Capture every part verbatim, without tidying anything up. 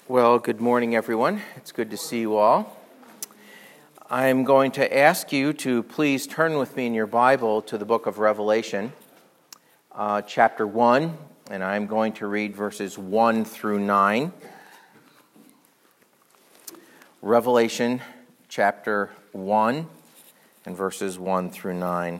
Well, good morning, everyone. It's good to see you all. I'm going to ask you to please turn with me in your Bible to the book of Revelation, uh, chapter one, and I'm going to read verses one through nine. Revelation chapter one and verses one through nine.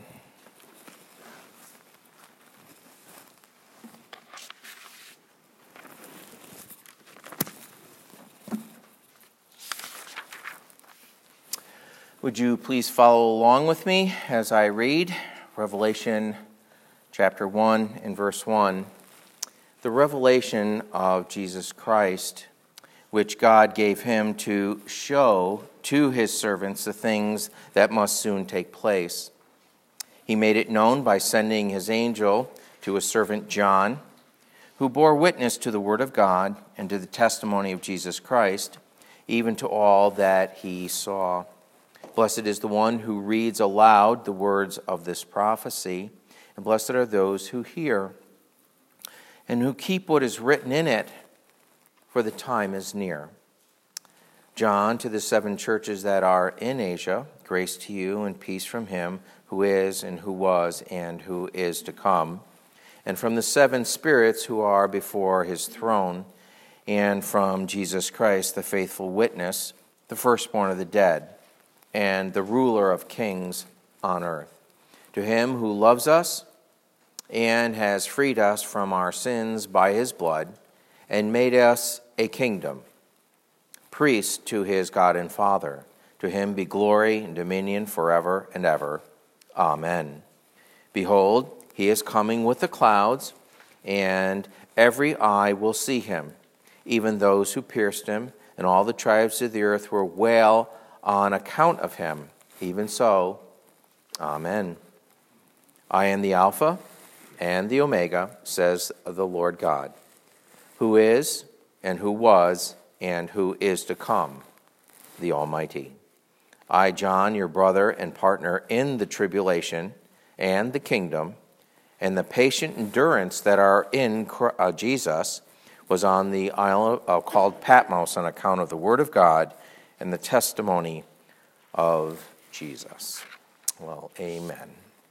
Would you please follow along with me as I read Revelation chapter one and verse one. The revelation of Jesus Christ, which God gave him to show to his servants the things that must soon take place. He made it known by sending his angel to his servant John, who bore witness to the word of God and to the testimony of Jesus Christ, even to all that he saw. Blessed is the one who reads aloud the words of this prophecy, and blessed are those who hear and who keep what is written in it, for the time is near. John, to the seven churches that are in Asia, grace to you and peace from him who is and who was and who is to come, and from the seven spirits who are before his throne, and from Jesus Christ, the faithful witness, the firstborn of the dead, and the ruler of kings on earth. To him who loves us and has freed us from our sins by his blood and made us a kingdom, priests to his God and Father. To him be glory and dominion forever and ever. Amen. Behold, he is coming with the clouds, and every eye will see him, even those who pierced him, and all the tribes of the earth will wail on account of him. Even so, Amen. I am the Alpha and the Omega, says the Lord God, who is and who was and who is to come, the Almighty. I, John, your brother and partner in the tribulation and the kingdom and the patient endurance that are in Jesus, was on the island called Patmos on account of the word of God and the testimony of Jesus. Well, amen.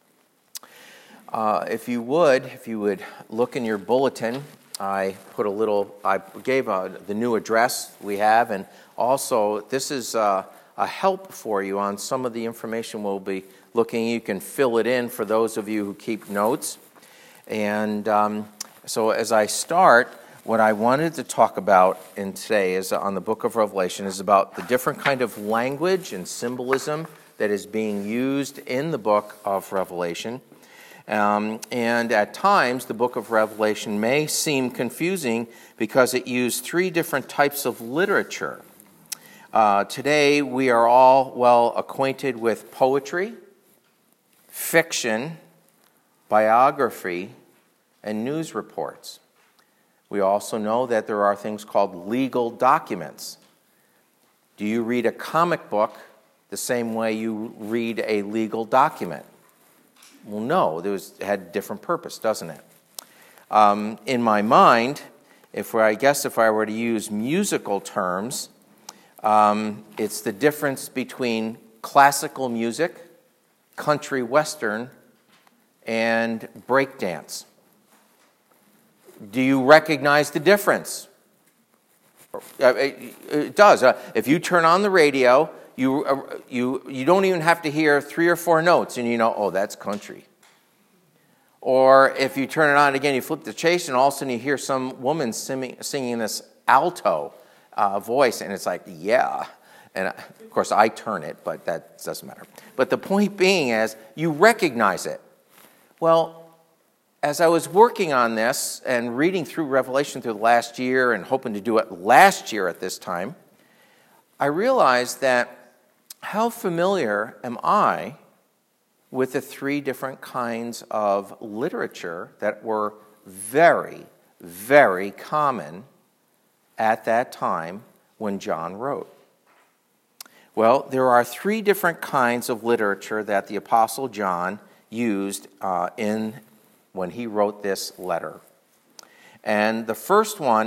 Uh, if you would, if you would look in your bulletin, I put a little, I gave uh, the new address we have, and also this is uh, a help for you on some of the information we'll be looking. You can fill it in for those of you who keep notes. And um, so as I start, what I wanted to talk about in today is on the book of Revelation is about the different kind of language and symbolism that is being used in the book of Revelation. Um, and at times, the book of Revelation may seem confusing because it used three different types of literature. Uh, today, we are all well acquainted with poetry, fiction, biography, and news reports. We also know that there are things called legal documents. Do you read a comic book the same way you read a legal document? Well, no, it was, it had a different purpose, doesn't it? Um, in my mind, if I guess if I were to use musical terms, um, it's the difference between classical music, country western, and breakdance. Do you recognize the difference? It does. If you turn on the radio, you you you don't even have to hear three or four notes, and you know, oh, that's country. Or if you turn it on again, you flip the chase, and all of a sudden you hear some woman singing, singing this alto uh, voice, and it's like, yeah. And of course, I turn it, but that doesn't matter. But the point being is, you recognize it. Well, as I was working on this and reading through Revelation through the last year and hoping to do it last year at this time, I realized that how familiar am I with the three different kinds of literature that were very, very common at that time when John wrote. Well, there are three different kinds of literature that the Apostle John used uh, in when he wrote this letter. And the first one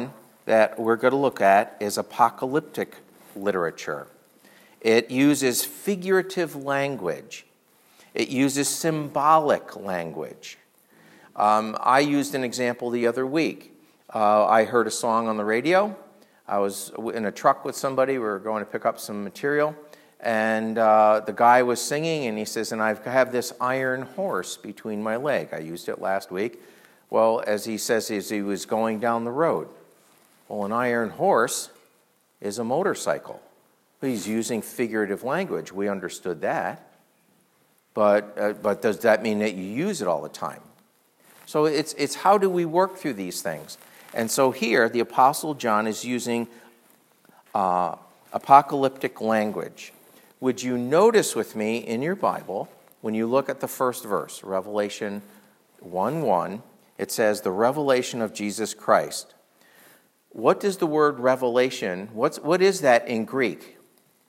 that we're going to look at is apocalyptic literature. It uses figurative language. It uses symbolic language. Um, I used an example the other week. Uh, I heard a song on the radio. I was in a truck with somebody. We were going to pick up some material. And uh, the guy was singing, and he says, and I have this iron horse between my leg. I used it last week. Well, as he says, as he was going down the road. Well, an iron horse is a motorcycle. But he's using figurative language. We understood that. But, uh, but does that mean that you use it all the time? So it's, it's how do we work through these things? And so here, the Apostle John is using uh, apocalyptic language. Would you notice with me in your Bible, when you look at the first verse, Revelation one one, it says, the revelation of Jesus Christ. What does the word revelation, what's, what is that in Greek?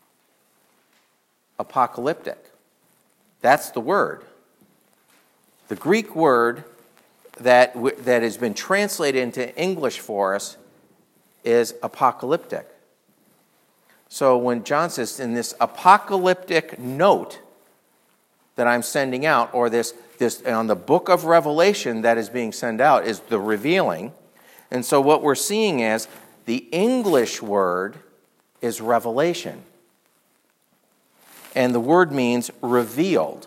Apocalyptic. That's the word. The Greek word that, that has been translated into English for us is apocalyptic. So when John says in this apocalyptic note that I'm sending out, or this, this on the book of Revelation that is being sent out, is the revealing. And so what we're seeing is the English word is revelation. And the word means revealed.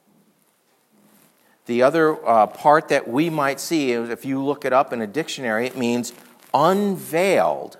The other uh, part that we might see, if you look it up in a dictionary, it means unveiled.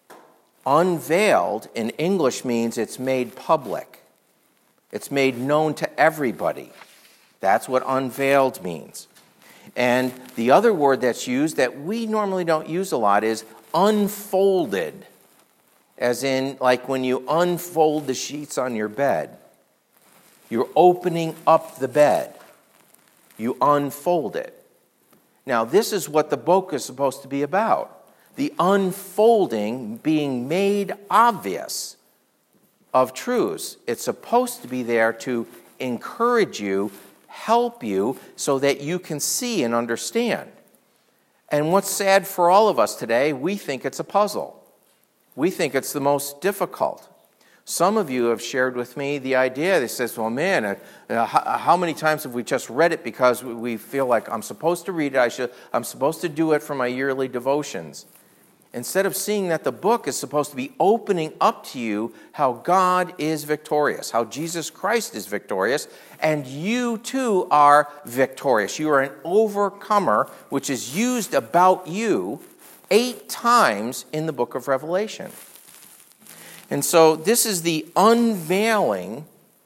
Unveiled in English means it's made public. It's made known to everybody. That's what unveiled means. And the other word that's used that we normally don't use a lot is unfolded. As in, like when you unfold the sheets on your bed. You're opening up the bed. You unfold it. Now, this is what the book is supposed to be about. The unfolding, being made obvious of truths. It's supposed to be there to encourage you, help you, so that you can see and understand. And what's sad for all of us today, we think it's a puzzle. We think it's the most difficult. Some of you have shared with me the idea that says, well, man, uh, uh, how, how many times have we just read it because we feel like I'm supposed to read it, I should, I'm supposed to do it for my yearly devotions. Instead of seeing that the book is supposed to be opening up to you how God is victorious, how Jesus Christ is victorious, and you too are victorious. You are an overcomer, which is used about you eight times in the book of Revelation. And so this is the unveiling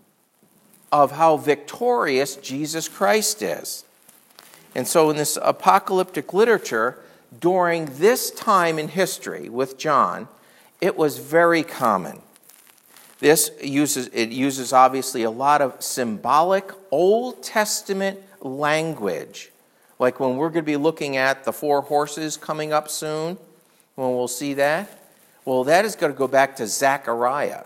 of how victorious Jesus Christ is. And so in this apocalyptic literature, during this time in history with John, it was very common. This uses, it uses obviously a lot of symbolic Old Testament language. Like when we're going to be looking at the four horses coming up soon, when we'll see that. Well, that is going to go back to Zechariah.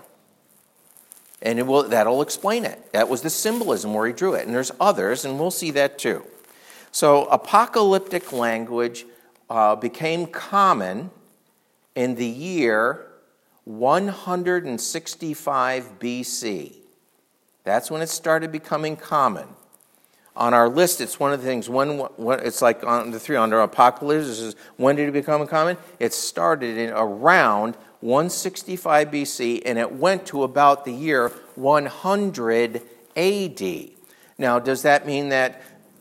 And it will, that'll explain it. That was the symbolism where he drew it. And there's others, and we'll see that too. So apocalyptic language uh, became common in the year one hundred sixty-five B C. That's when it started becoming common. On our list, it's one of the things, when, when it's like on the three, under Apocalypse, this is, when did it become common? It started in around one sixty-five B C, and it went to about the year one hundred A D. Now, does that mean that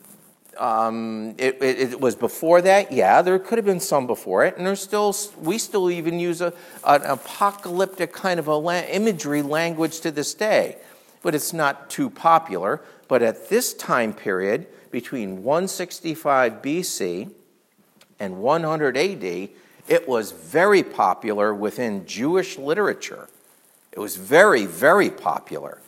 um, it, it, it was before that? Yeah, there could have been some before it, and there's still, we still even use a, an apocalyptic kind of a la- imagery language to this day, but it's not too popular. But at this time period, between one sixty-five B C and one hundred A D, it was very popular within Jewish literature. It was very, very popular.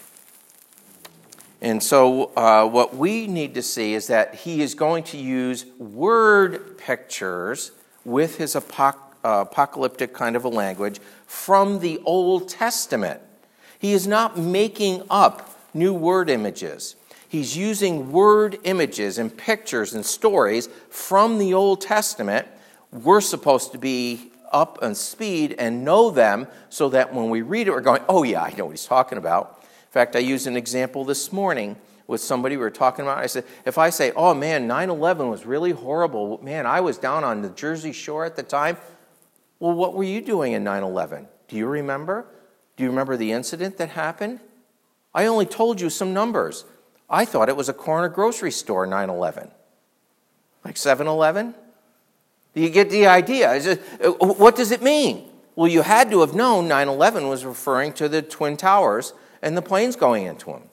And so uh, what we need to see is that he is going to use word pictures with his apoc- uh, apocalyptic kind of a language from the Old Testament. He is not making up new word images. He's using word images and pictures and stories from the Old Testament. We're supposed to be up on speed and know them so that when we read it, we're going, oh yeah, I know what he's talking about. In fact, I used an example this morning with somebody we were talking about. I said, if I say, oh man, nine eleven was really horrible. Man, I was down on the Jersey Shore at the time. Well, what were you doing in nine eleven? Do you remember? Do you remember the incident that happened? I only told you some numbers. I thought it was a corner grocery store, nine eleven. Like seven eleven? You get the idea. It, what does it mean? Well, you had to have known nine eleven was referring to the Twin Towers and the planes going into them.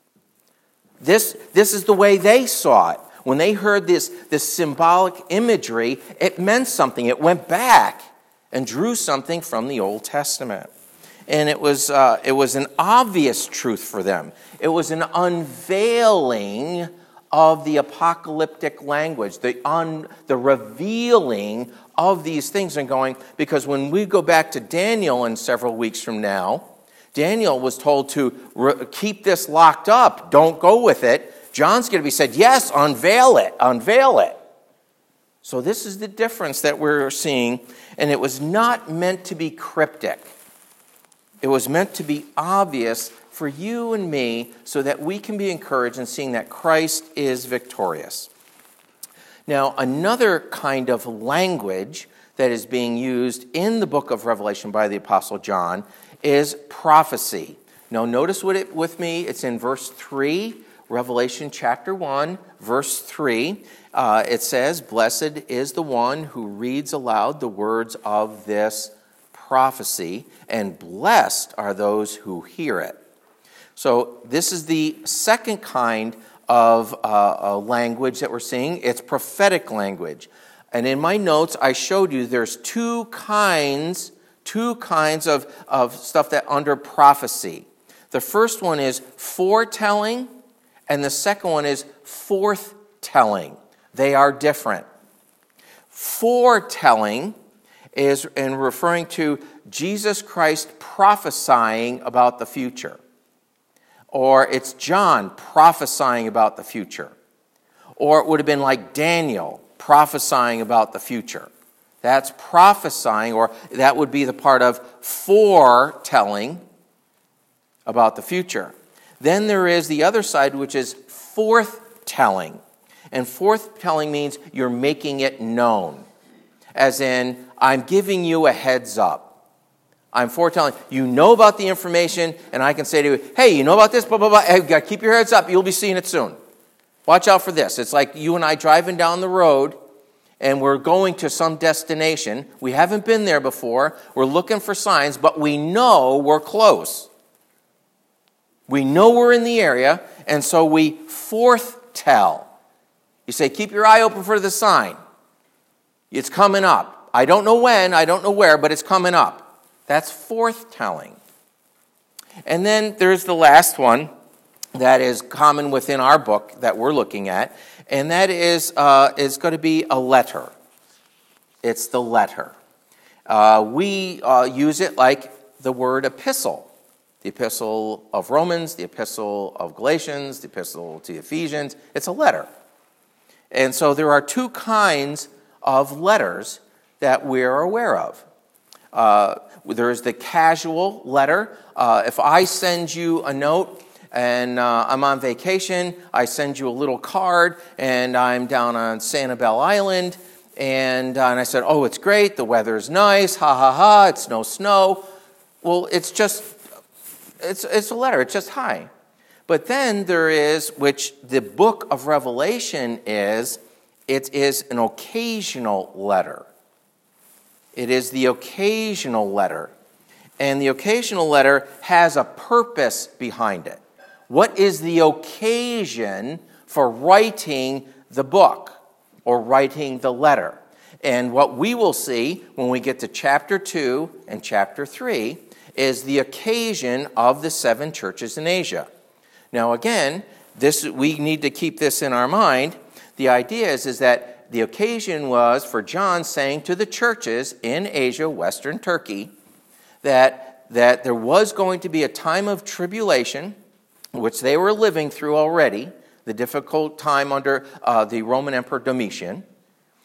This, this is the way they saw it. When they heard this, this symbolic imagery, it meant something. It went back and drew something from the Old Testament. And it was, uh, it was an obvious truth for them. It was an unveiling of the apocalyptic language, the, un, the revealing of these things and going, because when we go back to Daniel in several weeks from now, Daniel was told to re- keep this locked up, don't go with it. John's going to be said, yes, unveil it, unveil it. So this is the difference that we're seeing, and it was not meant to be cryptic. It was meant to be obvious for you and me so that we can be encouraged in seeing that Christ is victorious. Now, another kind of language that is being used in the book of Revelation by the Apostle John is prophecy. Now, notice what it, with me, it's in verse three, Revelation chapter one, verse three. Uh, it says, blessed is the one who reads aloud the words of this prophecy, and blessed are those who hear it. So this is the second kind of uh, uh, language that we're seeing. It's prophetic language. And in my notes, I showed you there's two kinds, two kinds of, of stuff that under prophecy. The first one is foretelling, and the second one is forthtelling. They are different. Foretelling is in referring to Jesus Christ prophesying about the future. Or it's John prophesying about the future. Or it would have been like Daniel prophesying about the future. That's prophesying, or that would be the part of foretelling about the future. Then there is the other side, which is forthtelling. And forthtelling means you're making it known. As in, I'm giving you a heads up. I'm foretelling. You know about the information, and I can say to you, hey, you know about this? Blah, blah, blah. Hey, keep your heads up. You'll be seeing it soon. Watch out for this. It's like you and I driving down the road, and we're going to some destination. We haven't been there before. We're looking for signs, but we know we're close. We know we're in the area, and so we forthtell. You say, keep your eye open for the sign. It's coming up. I don't know when, I don't know where, but it's coming up. That's forthtelling. And then there's the last one that is common within our book that we're looking at, and that is uh, is going to be a letter. It's the letter. Uh, we uh, use it like the word epistle. The epistle of Romans, the epistle of Galatians, the epistle to Ephesians. It's a letter. And so there are two kinds of letters that we're aware of. Uh, there's the casual letter. Uh, if I send you a note and uh, I'm on vacation, I send you a little card, and I'm down on Sanibel Island, and, uh, and I said, oh, it's great, the weather's nice, ha ha ha, it's no snow. Well, it's just, it's, it's a letter, it's just hi. But then there is, which the book of Revelation is, it is an occasional letter. It is the occasional letter. And the occasional letter has a purpose behind it. What is the occasion for writing the book or writing the letter? And what we will see when we get to chapter two and chapter three is the occasion of the seven churches in Asia. Now again, this we need to keep this in our mind. The idea is, is that the occasion was for John saying to the churches in Asia, Western Turkey, that, that there was going to be a time of tribulation, which they were living through already, the difficult time under uh, the Roman Emperor Domitian,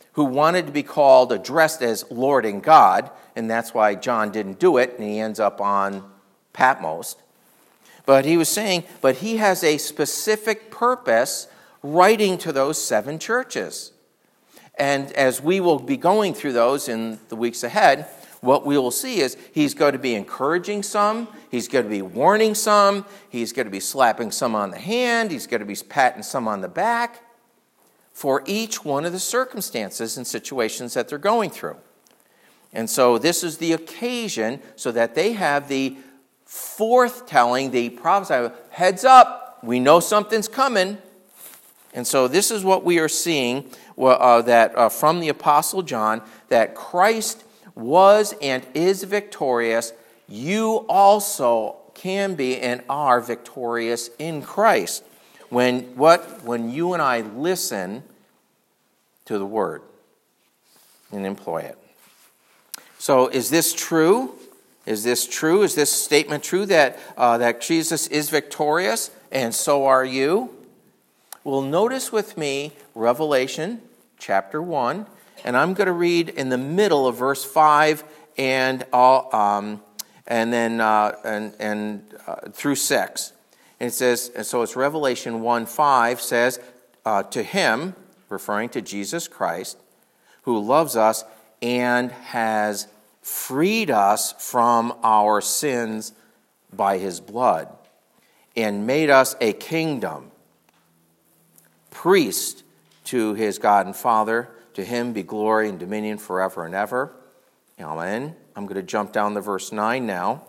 who wanted to be called, addressed as Lord and God, and that's why John didn't do it, and he ends up on Patmos. But he was saying, but he has a specific purpose writing to those seven churches. And as we will be going through those in the weeks ahead, what we will see is he's going to be encouraging some, he's going to be warning some, he's going to be slapping some on the hand, he's going to be patting some on the back for each one of the circumstances and situations that they're going through. And so this is the occasion so that they have the forthtelling, the prophecy, heads up, we know something's coming. And so this is what we are seeing uh, that uh, from the Apostle John, that Christ was and is victorious. You also can be and are victorious in Christ when what when you and I listen to the word and employ it. So is this true? Is this true? Is this statement true that uh, that Jesus is victorious and so are you? Well, notice with me Revelation chapter one, and I'm going to read in the middle of verse five and all, um, and then uh, and and uh, through six. And it says, and so it's Revelation one five says, uh, to him, referring to Jesus Christ, who loves us and has freed us from our sins by his blood, and made us a kingdom, priest to his God and Father. To him be glory and dominion forever and ever. Amen. I'm going to jump down to verse nine now.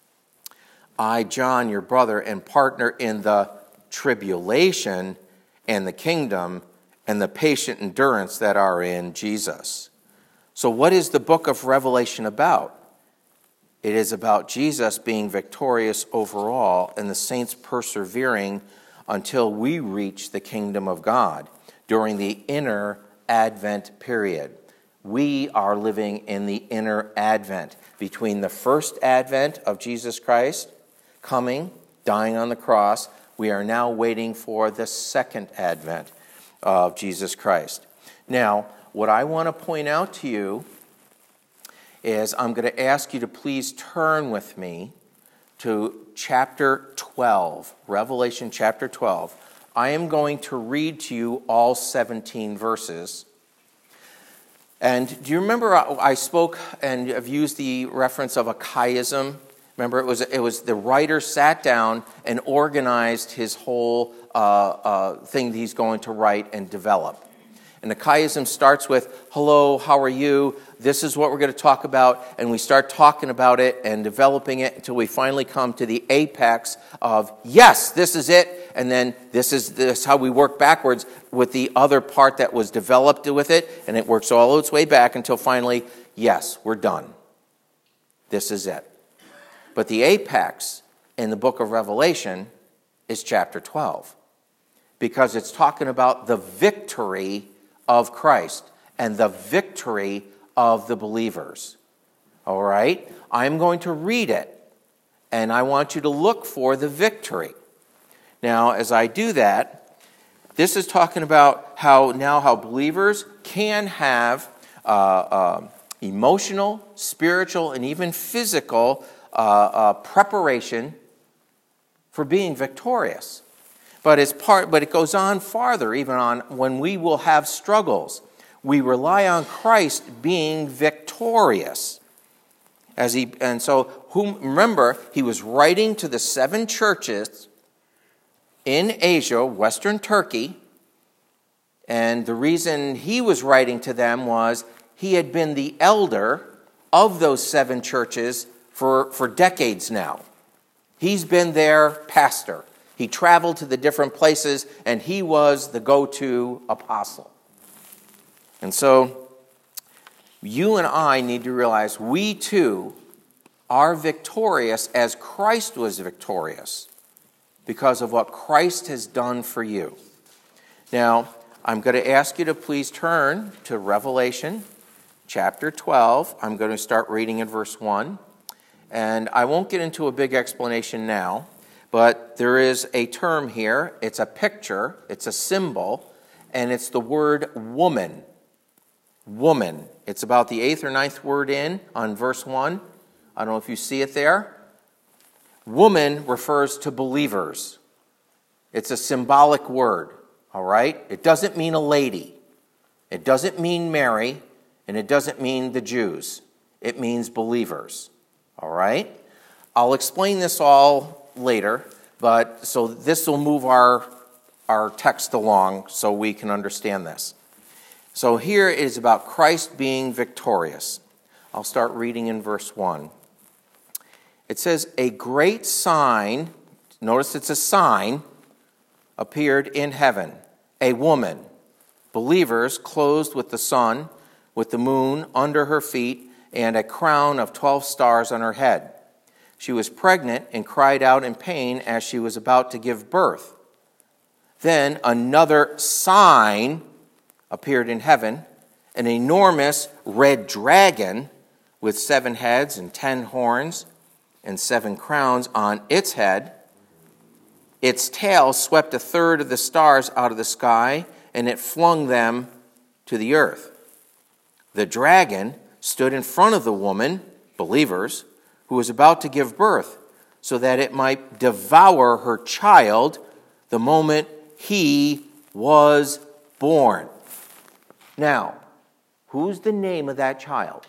I, John, your brother and partner in the tribulation and the kingdom and the patient endurance that are in Jesus. So what is the book of Revelation about? It is about Jesus being victorious overall and the saints persevering until we reach the kingdom of God during the inner Advent period. We are living in the inner Advent between the first Advent of Jesus Christ coming, dying on the cross. We are now waiting for the second Advent of Jesus Christ. Now, what I want to point out to you is I'm going to ask you to please turn with me to chapter twelve, Revelation chapter twelve. I am going to read to you all seventeen verses. And do you remember I spoke and have used the reference of a chiasm? Remember, it was it was the writer sat down and organized his whole uh, uh, thing that he's going to write and develop. And the chiasm starts with, hello, how are you? This is what we're going to talk about. And we start talking about it and developing it until we finally come to the apex of, yes, this is it. And then this is this how we work backwards with the other part that was developed with it. And it works all its way back until finally, yes, we're done. This is it. But the apex in the book of Revelation is chapter twelve. Because it's talking about the victory of Christ and the victory of the believers. All right? I'm going to read it, and I want you to look for the victory. Now, as I do that, this is talking about how now how believers can have uh, uh, emotional, spiritual, and even physical uh, uh, preparation for being victorious. But it's part. But it goes on farther, even on when we will have struggles. We rely on Christ being victorious. As he and so whom remember he was writing to the seven churches in Asia, Western Turkey, and the reason he was writing to them was he had been the elder of those seven churches for, for decades now. He's been their pastor. He traveled to the different places, and he was the go-to apostle. And so, you and I need to realize we too are victorious as Christ was victorious because of what Christ has done for you. Now, I'm going to ask you to please turn to Revelation chapter twelve. I'm going to start reading in verse one. And I won't get into a big explanation now. But there is a term here, it's a picture, it's a symbol, and it's the word woman. woman. It's about the eighth or ninth word in on verse one. I don't know if you see it there. Woman refers to believers. It's a symbolic word, all right? It doesn't mean a lady. It doesn't mean Mary, and it doesn't mean the Jews. It means believers, all right? I'll explain this all later, but so this will move our, our text along so we can understand this. So here it is about Christ being victorious. I'll start reading in verse one. It says, a great sign, notice it's a sign, appeared in heaven. A woman, believers clothed with the sun, with the moon under her feet, and a crown of twelve stars on her head. She was pregnant and cried out in pain as she was about to give birth. Then another sign appeared in heaven, an enormous red dragon with seven heads and ten horns and seven crowns on its head. Its tail swept a third of the stars out of the sky, and it flung them to the earth. The dragon stood in front of the woman, believers, who was about to give birth, so that it might devour her child the moment he was born. Now, who's the name of that child?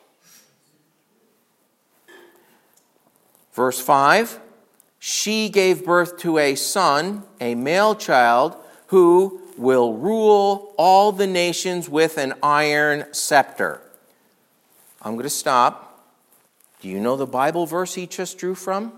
Verse five, she gave birth to a son, a male child, who will rule all the nations with an iron scepter. I'm going to stop. Do you know the Bible verse he just drew from?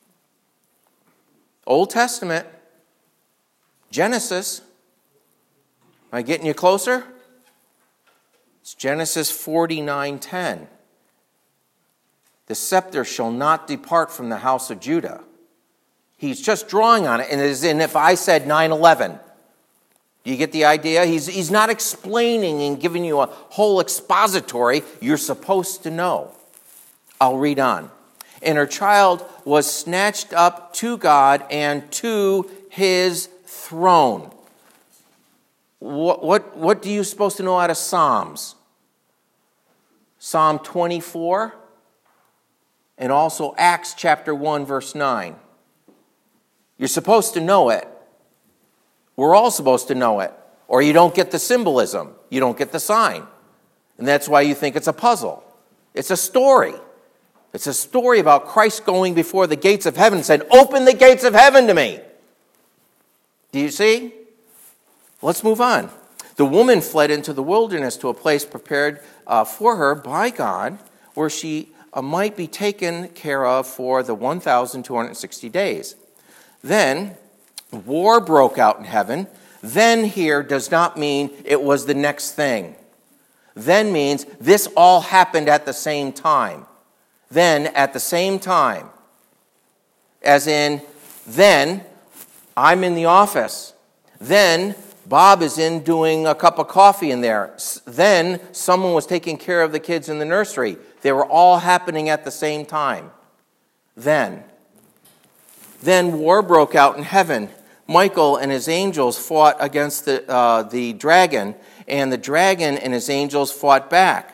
Old Testament. Genesis. Am I getting you closer? It's Genesis forty-nine ten. The scepter shall not depart from the house of Judah. He's just drawing on it, and it is in if I said nine eleven. Do you get the idea? He's, he's not explaining and giving you a whole expository. You're supposed to know. I'll read on. And her child was snatched up to God and to his throne. What, what, what do you supposed to know out of Psalms? Psalm twenty-four and also Acts chapter one, verse nine. You're supposed to know it. We're all supposed to know it. Or you don't get the symbolism. You don't get the sign. And that's why you think it's a puzzle. It's a story. It's a story about Christ going before the gates of heaven and said, open the gates of heaven to me. Do you see? Let's move on. The woman fled into the wilderness to a place prepared uh, for her by God, where she uh, might be taken care of for the one thousand two hundred sixty days. Then war broke out in heaven. Then here does not mean it was the next thing. Then means this all happened at the same time. Then at the same time. As in, then I'm in the office. Then Bob is in doing a cup of coffee in there. Then someone was taking care of the kids in the nursery. They were all happening at the same time. Then. Then war broke out in heaven. Michael and his angels fought against the, uh, the dragon, and the dragon and his angels fought back.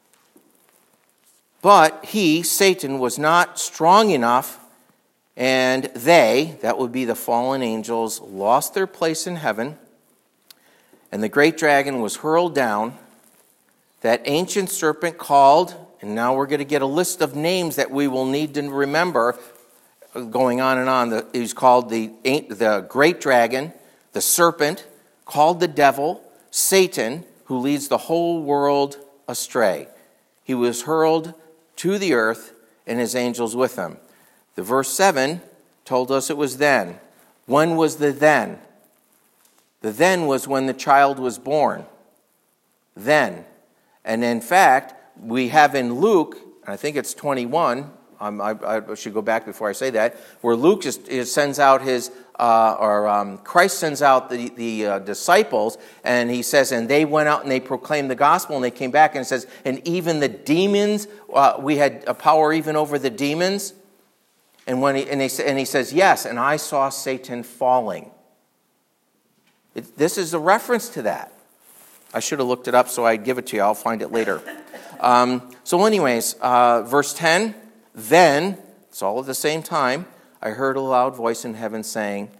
But he, Satan, was not strong enough, and they, that would be the fallen angels, lost their place in heaven, and the great dragon was hurled down, that ancient serpent called, and now we're going to get a list of names that we will need to remember, going on and on. He's called the, the great dragon, the serpent, called the devil, Satan, who leads the whole world astray. He was hurled to the earth, and his angels with him. The verse seven told us it was then. When was the then? The then was when the child was born. Then. And in fact, we have in Luke, I think it's twenty-one, um, I, I should go back before I say that, where Luke just, just sends out his, uh, or um, Christ sends out the, the uh, disciples, and he says, and they went out and they proclaimed the gospel, and they came back and it says, and even the demons, uh, we had a power even over the demons. And when he, and, they, and he says, yes, and I saw Satan falling. It, this is a reference to that. I should have looked it up so I'd give it to you. I'll find it later. Um, so anyways, uh, verse ten, then, it's all at the same time, I heard a loud voice in heaven saying,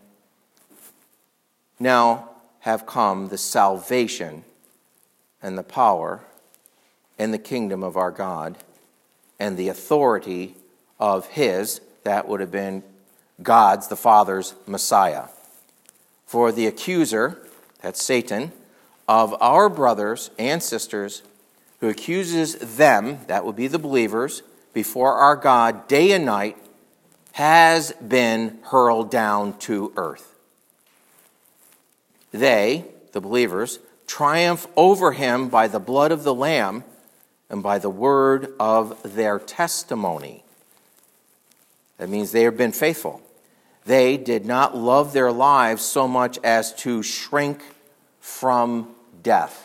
now have come the salvation and the power and the kingdom of our God and the authority of his, that would have been God's, the Father's, Messiah. For the accuser, that's Satan, of our brothers and sisters, who accuses them, that would be the believers, before our God day and night, has been hurled down to earth. They, the believers, triumph over him by the blood of the Lamb and by the word of their testimony. That means they have been faithful. They did not love their lives so much as to shrink from death.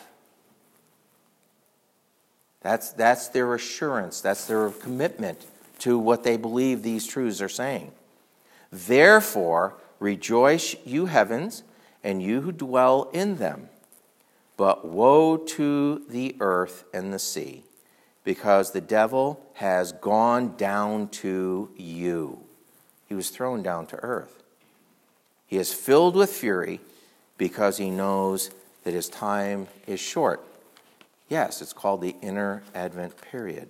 That's, that's their assurance. That's their commitment to what they believe these truths are saying. Therefore, rejoice, you heavens, and you who dwell in them. But woe to the earth and the sea, because the devil has gone down to you. He was thrown down to earth. He is filled with fury because he knows that his time is short. Yes, it's called the inner Advent period.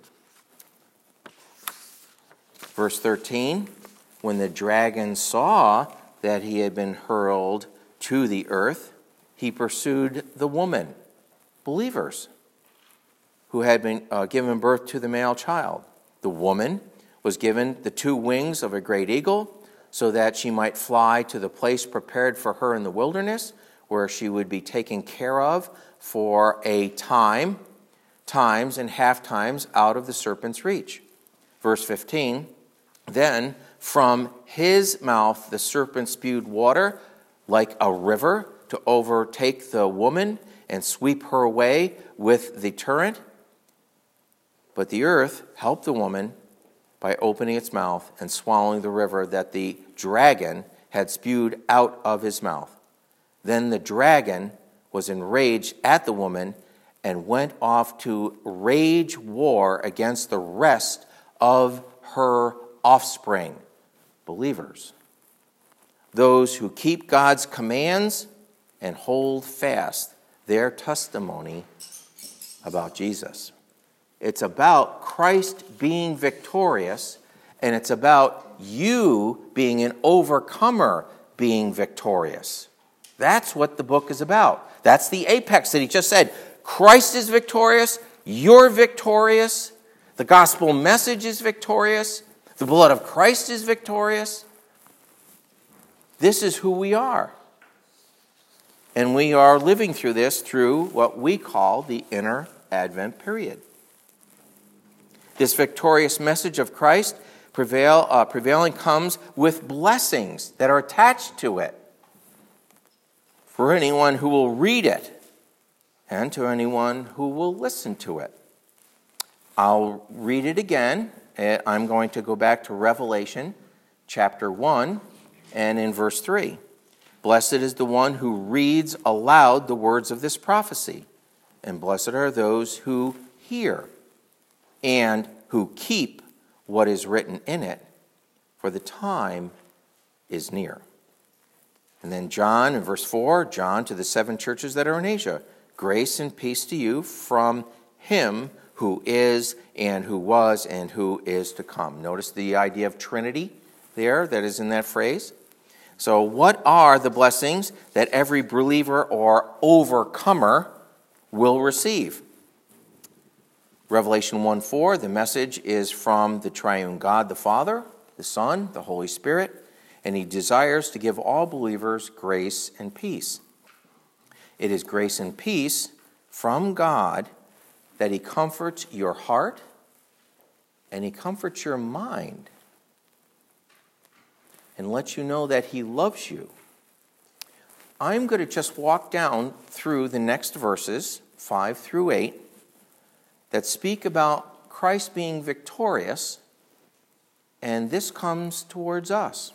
Verse thirteen, when the dragon saw that he had been hurled to the earth, he pursued the woman, believers, who had been uh, given birth to the male child. The woman was given the two wings of a great eagle so that she might fly to the place prepared for her in the wilderness, where she would be taken care of for a time, times and half times out of the serpent's reach. Verse fifteen, then from his mouth the serpent spewed water like a river to overtake the woman and sweep her away with the torrent. But the earth helped the woman by opening its mouth and swallowing the river that the dragon had spewed out of his mouth. Then the dragon was enraged at the woman and went off to wage war against the rest of her offspring, believers, those who keep God's commands and hold fast their testimony about Jesus. It's about Christ being victorious, and it's about you being an overcomer being victorious. That's what the book is about. That's the apex that he just said. Christ is victorious, you're victorious, the gospel message is victorious, the blood of Christ is victorious. This is who we are. And we are living through this through what we call the inner Advent period. This victorious message of Christ prevail, uh, prevailing comes with blessings that are attached to it for anyone who will read it and to anyone who will listen to it. I'll read it again. I'm going to go back to Revelation chapter one and in verse three. Blessed is the one who reads aloud the words of this prophecy, and blessed are those who hear and who keep what is written in it, for the time is near. And then John, in verse four, John to the seven churches that are in Asia, grace and peace to you from him who is and who was and who is to come. Notice the idea of Trinity there that is in that phrase. So what are the blessings that every believer or overcomer will receive? Revelation one four, the message is from the triune God, the Father, the Son, the Holy Spirit, and he desires to give all believers grace and peace. It is grace and peace from God that he comforts your heart and he comforts your mind and lets you know that he loves you. I'm going to just walk down through the next verses, five through eight, that speak about Christ being victorious, and this comes towards us.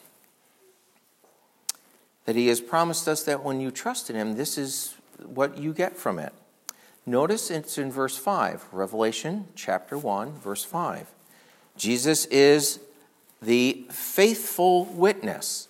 That he has promised us that when you trust in him, this is what you get from it. Notice it's in verse five, Revelation chapter one, verse five. Jesus is the faithful witness.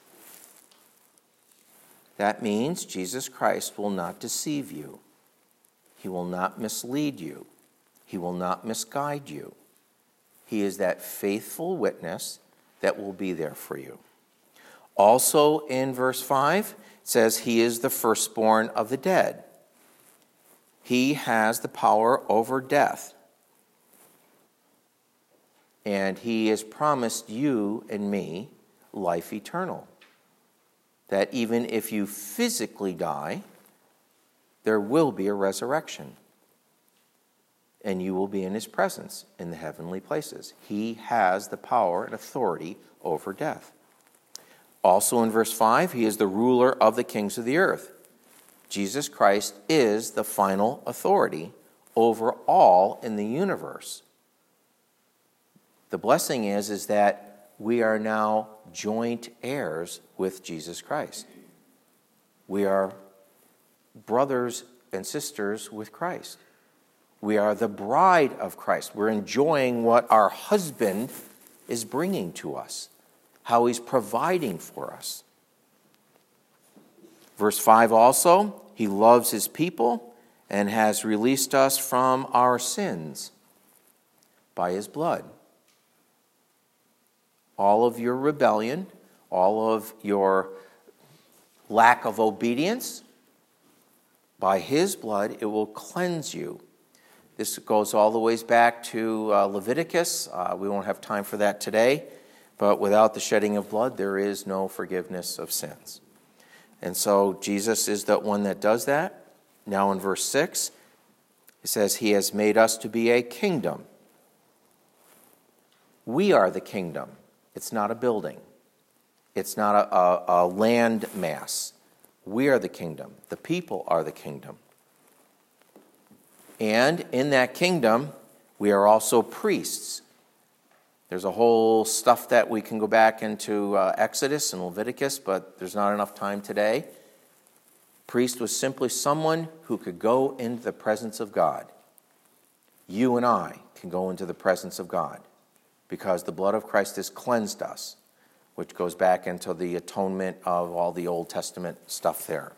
That means Jesus Christ will not deceive you. He will not mislead you. He will not misguide you. He is that faithful witness that will be there for you. Also in verse five, it says, he is the firstborn of the dead. He has the power over death. And he has promised you and me life eternal. That even if you physically die, there will be a resurrection. And you will be in his presence in the heavenly places. He has the power and authority over death. Also in verse five, he is the ruler of the kings of the earth. Jesus Christ is the final authority over all in the universe. The blessing is, is that we are now joint heirs with Jesus Christ. We are brothers and sisters with Christ. We are the bride of Christ. We're enjoying what our husband is bringing to us, how he's providing for us. Verse five also, he loves his people and has released us from our sins by his blood. All of your rebellion, all of your lack of obedience, by his blood, it will cleanse you. This goes all the ways back to uh, Leviticus. Uh, we won't have time for that today. But without the shedding of blood, there is no forgiveness of sins. And so Jesus is the one that does that. Now in verse six, it says, he has made us to be a kingdom. We are the kingdom. It's not a building. It's not a, a, a land mass. We are the kingdom. The people are the kingdom. And in that kingdom, we are also priests. There's a whole stuff that we can go back into uh, Exodus and Leviticus, but there's not enough time today. Priest was simply someone who could go into the presence of God. You and I can go into the presence of God because the blood of Christ has cleansed us, which goes back into the atonement of all the Old Testament stuff there.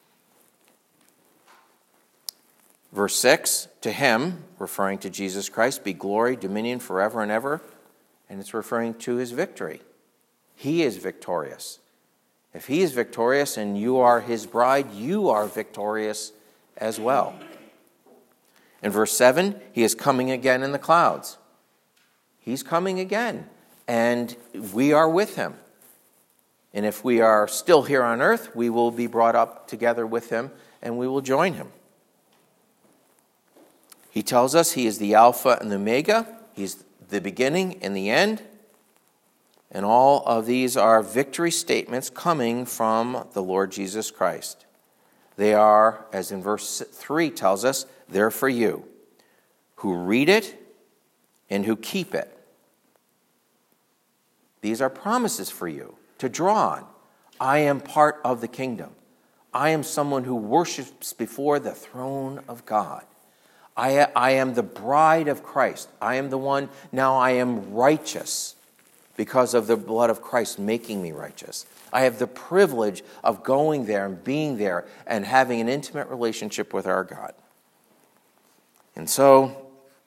Verse six, to him, referring to Jesus Christ, be glory, dominion forever and ever. And it's referring to his victory. He is victorious. If he is victorious and you are his bride, you are victorious as well. In verse seven, he is coming again in the clouds. He's coming again, and we are with him. And if we are still here on earth, we will be brought up together with him, and we will join him. He tells us he is the Alpha and the Omega. He's the beginning and the end. And all of these are victory statements coming from the Lord Jesus Christ. They are, as in verse three tells us, they're for you who read it and who keep it. These are promises for you to draw on. I am part of the kingdom. I am someone who worships before the throne of God. I, I am the bride of Christ. I am the one, now I am righteous because of the blood of Christ making me righteous. I have the privilege of going there and being there and having an intimate relationship with our God. And so,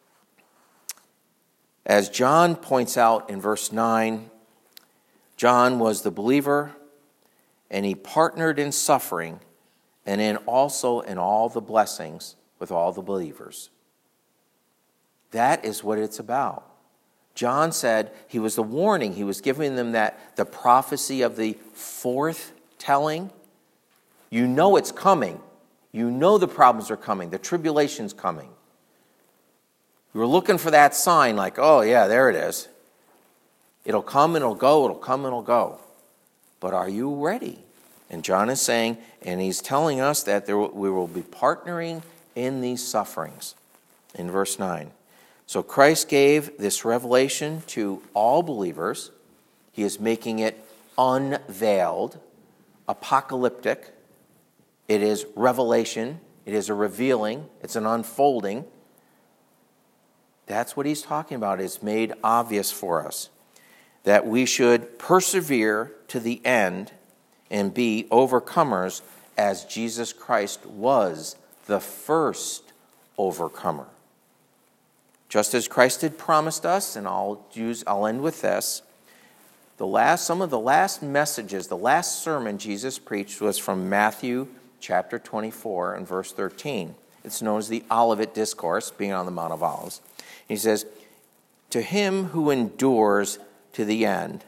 as John points out in verse nine, John was the believer, and he partnered in suffering and in also in all the blessings with all the believers. That is what it's about. John said he was the warning. He was giving them that the prophecy of the fourth telling. You know it's coming. You know the problems are coming. The tribulation's coming. You were looking for that sign like, oh yeah, there it is. It'll come and it'll go. It'll come and it'll go. But are you ready? And John is saying, and he's telling us that there, we will be partnering in these sufferings. In verse nine. So Christ gave this revelation to all believers. He is making it unveiled, apocalyptic. It is revelation It is a revealing. It's an unfolding. That's what he's talking about. It's made obvious for us that we should persevere to the end and be overcomers as Jesus Christ was the first overcomer. Just as Christ had promised us, and I'll use, I'll end with this. The last, some of the last messages, the last sermon Jesus preached was from Matthew chapter twenty-four and verse thirteen. It's known as the Olivet Discourse, being on the Mount of Olives. He says, "To him who endures to the end,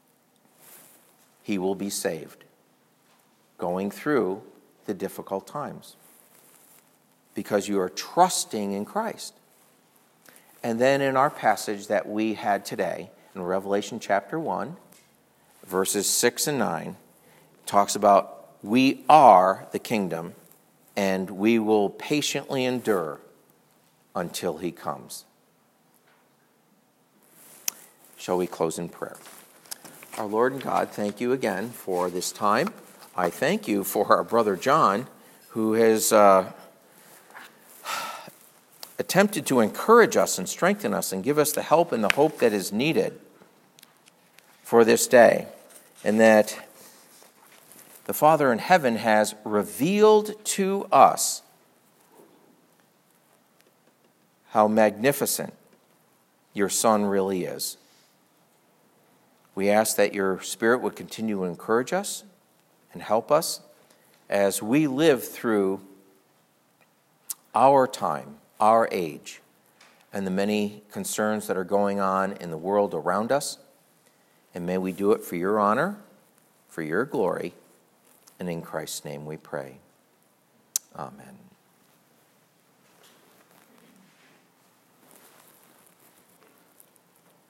he will be saved," going through the difficult times, because you are trusting in Christ. And then in our passage that we had today, in Revelation chapter one, verses six and nine, talks about we are the kingdom, and we will patiently endure until he comes. Shall we close in prayer? Our Lord and God, thank you again for this time. I thank you for our brother John, who has uh, attempted to encourage us and strengthen us and give us the help and the hope that is needed for this day, and that the Father in heaven has revealed to us how magnificent your Son really is. We ask that your Spirit would continue to encourage us and help us as we live through our time, our age, and the many concerns that are going on in the world around us. And may we do it for your honor, for your glory, and in Christ's name we pray. Amen.